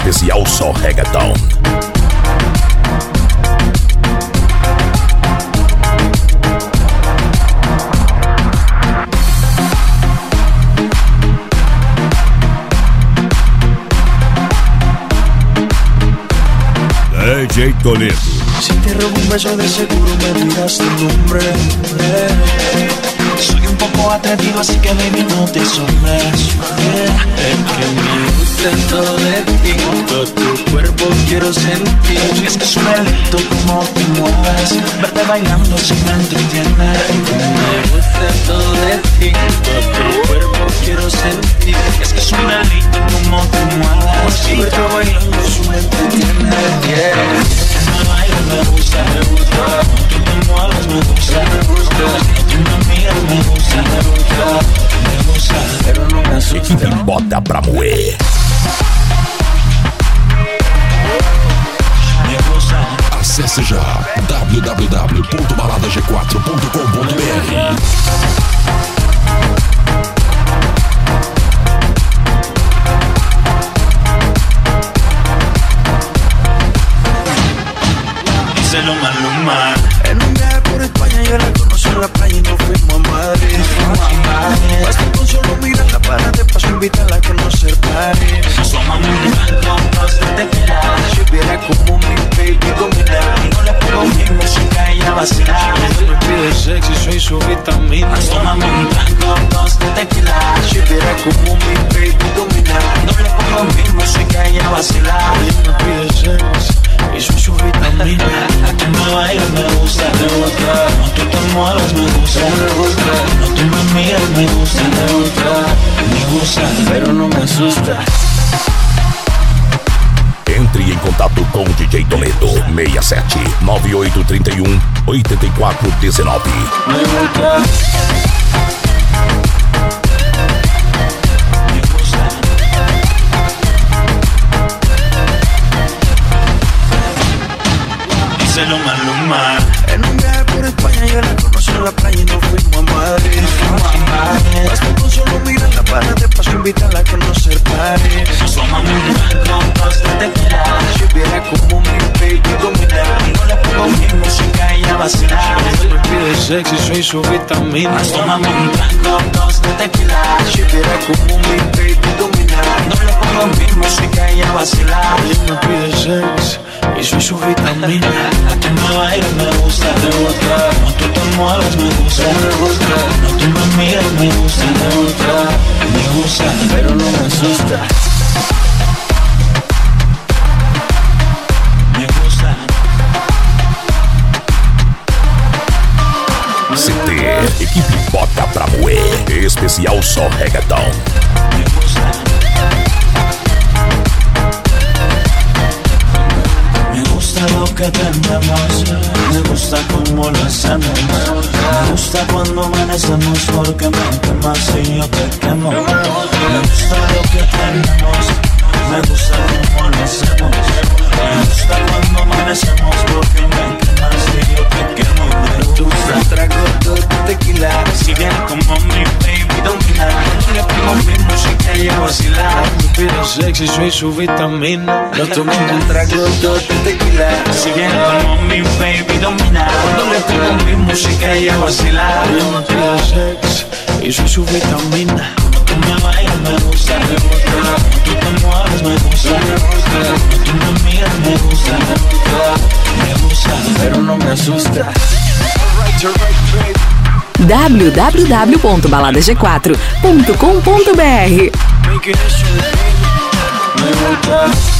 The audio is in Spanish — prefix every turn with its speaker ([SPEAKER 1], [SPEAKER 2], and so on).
[SPEAKER 1] Especial só reggaeton. DJ Toledo.
[SPEAKER 2] Si te robo un beso de seguro me dirás tu nombre. Soy un poco atrevido así que baby no te asombres. Es que me gusta todo de ti, todo tu cuerpo quiero sentir. Es que es un delito como te mueves, verte bailando si me entiendes. Me gusta todo de ti, todo tu cuerpo quiero sentir. Es que es un delito como te mueves, verte bailando si me entiendes. Me gusta, tú te mueves, me gusta, tú me miras, me gusta, pero no me asusta.
[SPEAKER 1] Equipe bota pra moer. Acesse já www.baladag4.com.br.
[SPEAKER 2] Maluma. En un viaje por España yo la conocí en la playa y nos fuimos a Madrid. Basta con solo mirarla para de paso invitarla a conocer París. Somos muy blancos de tequila. Si viera como mi baby domina, no le pongo mi música y ella vacila. Me pide sexy, soy su vitamina. Somos muy blancos de tequila. Si viera como mi baby domina, no le pongo mi música y ella vacila. Me pide sexy y soy su vitamina. Que me bailas me gusta, no tú te mueves me gusta, no tú me miras me gusta, pero no me asusta.
[SPEAKER 1] Entre em contato com o DJ Toledo 67 9831 8419.
[SPEAKER 2] Me gusta. Díselo Maluma. En un viaje por España yo la conocí en la playa y nos fuimos a Madrid. Basta con solo mirarla para de paso invitarla a conocer París. Somos muy blancos de tequila. Si viera como mi baby domina, no le pongo mi música y ella vacila. Me pide sexy, soy su vitamina. Somos muy blancos de tequila. Si viera como mi baby domina, no le pongo mi música y ella vacila. Me pide sexy y soy su vitamina. Que me bailas me gusta, no tú te mueves me gusta, no tú me miras me gusta, pero no me asusta. Me gusta.
[SPEAKER 1] CT, equipe bota pra moer. Especial só reggaeton.
[SPEAKER 2] Me gusta. Me gusta lo que tenemos, me gusta cómo lo hacemos. Me gusta cuando amanecemos porque me quemas y yo te quemo. Me gusta lo que tenemos, me gusta cómo lo hacemos. Me gusta cuando amanecemos porque me quemas y yo te quemo. Me gusta trago todo tequila. Si viene como mi baby domina, le pongo mi música y ella vacila. Me pide sexy, soy su vitamina. No tomo un trago todo tequila. Si viene como mi baby domina, cuando le pongo mi música y ella vacila. Me pide sexy y soy su vitamina. Tú me bailas me gusta, tú te mueves me gusta, tú me miras me gusta, pero no me asusta.
[SPEAKER 3] www.baladag4.com.br.
[SPEAKER 2] Me gusta.